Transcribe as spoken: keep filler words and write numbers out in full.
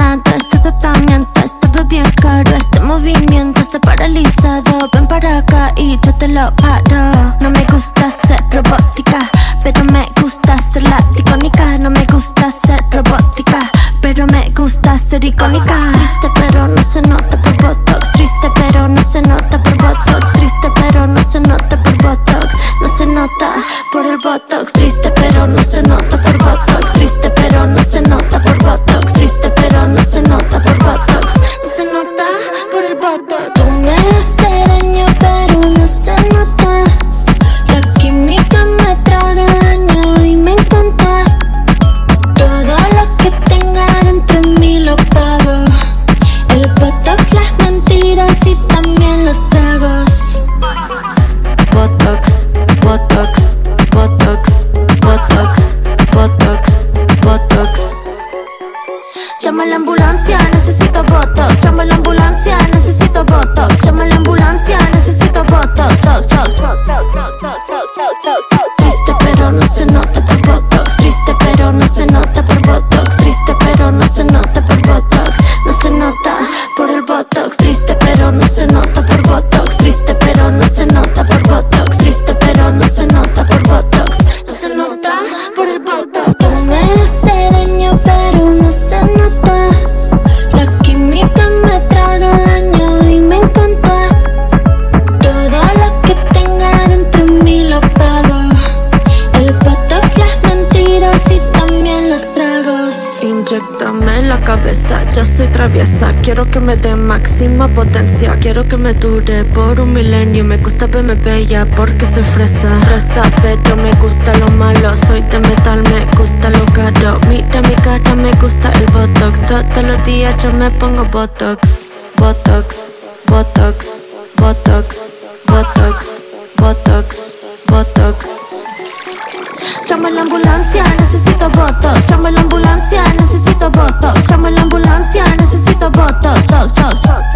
nada. Este tratamiento está bien caro. Este movimiento está paralizado. Ven para acá y yo te lo paro. No me gusta ser robótica, pero me gusta ser la icónica. No me gusta ser robótica, pero me gusta ser icónica. Triste pero no se nota por Botox. Triste pero no se nota por Botox. Triste pero no se nota por Botox. No se nota por el Botox. Triste pero no se nota por Botox. Triste pero no se nota por Botox. Triste pero no se nota por Botox. No se nota por el Botox. Tú me haces daño pero no se nota. La química me traga daño y me encanta. Todo lo que tenga dentro de mí lo pago. El Botox, las mentiras y también los tragos. Botox, Botox, Botox, Botox, Botox, Botox. Llama a la ambulancia, necesito Botox. Llama a la ambulancia, necesito Botox. Llama a la ambulancia, necesito Botox. Triste pero no se nota por Botox. Triste pero no se nota por Botox. Triste pero no se nota por Botox. No se nota por el Botox. Triste pero no se nota por Botox. Triste pero no se nota por Botox. Triste pero no se nota por Botox. No se nota por el Botox. Tú me haces daño pero no se nota. La química me traga daño y me encanta. Todo lo que tenga dentro de mí lo pago. El Botox, las mentiras y también los tragos. Inyéctame en la cabeza, yo soy traviesa. Quiero que me dé máxima potencia. Quiero que me dure por un milenio. Me gusta verme bella porque soy fresa. Fresa, pero me gusta lo malo. Soy de metal, me gusta lo caro. Mira mi cara, me gusta el Botox. Todos los días yo me pongo Botox. Botox, Botox, Botox, Botox, Botox, Botox. Llama a la ambulancia, necesito Botox. Llama a la ambulancia, necesito Botox. Llama a la ambulancia, necesito Botox.